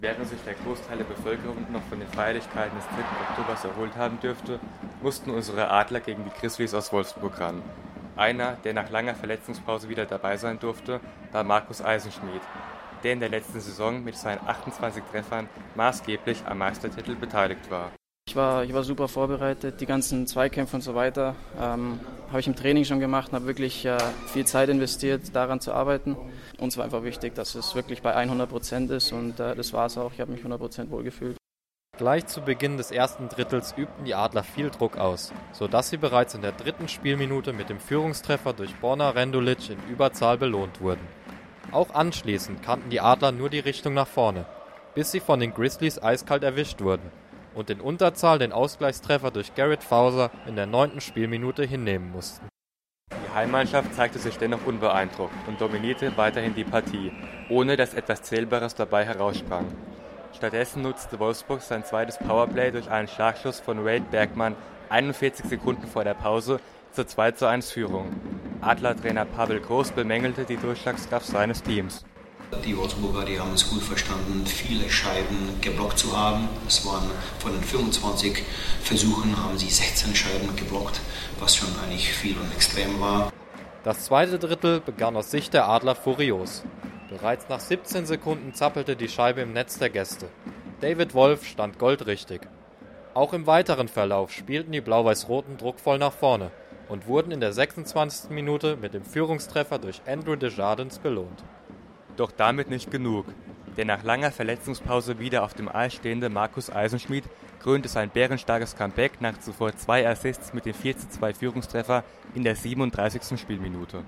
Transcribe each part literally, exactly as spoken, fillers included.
Während sich der Großteil der Bevölkerung noch von den Feierlichkeiten des dritten Oktobers erholt haben dürfte, mussten unsere Adler gegen die Grizzlies aus Wolfsburg ran. Einer, der nach langer Verletzungspause wieder dabei sein durfte, war Markus Eisenschmidt, der in der letzten Saison mit seinen achtundzwanzig Treffern maßgeblich am Meistertitel beteiligt war. Ich war, ich war super vorbereitet, die ganzen Zweikämpfe und so weiter ähm, habe ich im Training schon gemacht und habe wirklich äh, viel Zeit investiert, daran zu arbeiten. Uns war einfach wichtig, dass es wirklich bei hundert Prozent ist und äh, das war es auch. Ich habe mich hundert Prozent wohlgefühlt. Gleich zu Beginn des ersten Drittels übten die Adler viel Druck aus, sodass sie bereits in der dritten Spielminute mit dem Führungstreffer durch Borna Rendulic in Überzahl belohnt wurden. Auch anschließend kannten die Adler nur die Richtung nach vorne, bis sie von den Grizzlies eiskalt erwischt wurden und in Unterzahl den Ausgleichstreffer durch Garrett Fauser in der neunten Spielminute hinnehmen mussten. Die Heimmannschaft zeigte sich dennoch unbeeindruckt und dominierte weiterhin die Partie, ohne dass etwas Zählbares dabei heraussprang. Stattdessen nutzte Wolfsburg sein zweites Powerplay durch einen Schlagschuss von Wade Bergmann einundvierzig Sekunden vor der Pause zur zwei zu eins Führung. Adlertrainer Pavel Groß bemängelte die Durchschlagskraft seines Teams. Die Wolfsburger, die haben es gut verstanden, viele Scheiben geblockt zu haben. Es waren von den fünfundzwanzig Versuchen haben sie sechzehn Scheiben geblockt, was schon eigentlich viel und extrem war. Das zweite Drittel begann aus Sicht der Adler furios. Bereits nach siebzehn Sekunden zappelte die Scheibe im Netz der Gäste. David Wolf stand goldrichtig. Auch im weiteren Verlauf spielten die Blau-Weiß-Roten druckvoll nach vorne und wurden in der sechsundzwanzigsten Minute mit dem Führungstreffer durch Andrew Desjardins belohnt. Doch damit nicht genug. Der nach langer Verletzungspause wieder auf dem Eis stehende Markus Eisenschmidt krönte sein bärenstarkes Comeback nach zuvor zwei Assists mit dem vier zu zwei Führungstreffer in der siebenunddreißigsten Spielminute.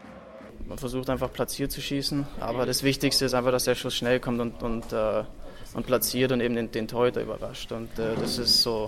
Man versucht einfach platziert zu schießen, aber das Wichtigste ist einfach, dass der Schuss schnell kommt und, und, äh, und platziert und eben den, den Torhüter überrascht. Und äh, das ist so,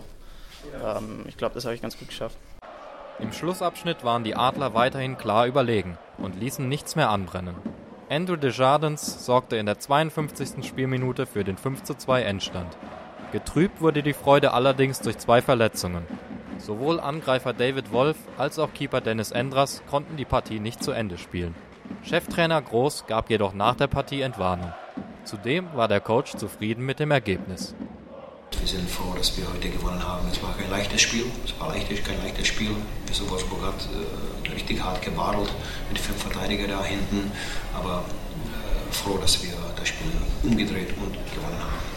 ähm, ich glaube, das habe ich ganz gut geschafft. Im Schlussabschnitt waren die Adler weiterhin klar überlegen und ließen nichts mehr anbrennen. Andrew Desjardins sorgte in der zweiundfünfzigsten Spielminute für den fünf zu zwei Endstand. Getrübt wurde die Freude allerdings durch zwei Verletzungen. Sowohl Angreifer David Wolf als auch Keeper Dennis Endras konnten die Partie nicht zu Ende spielen. Cheftrainer Groß gab jedoch nach der Partie Entwarnung. Zudem war der Coach zufrieden mit dem Ergebnis. Wir sind froh, dass wir heute gewonnen haben. Es war kein leichtes Spiel, es war leichtes, kein leichtes Spiel. Wolfsburg hat äh, richtig hart gebartelt mit fünf Verteidigern da hinten, aber äh, froh, dass wir das Spiel umgedreht und gewonnen haben.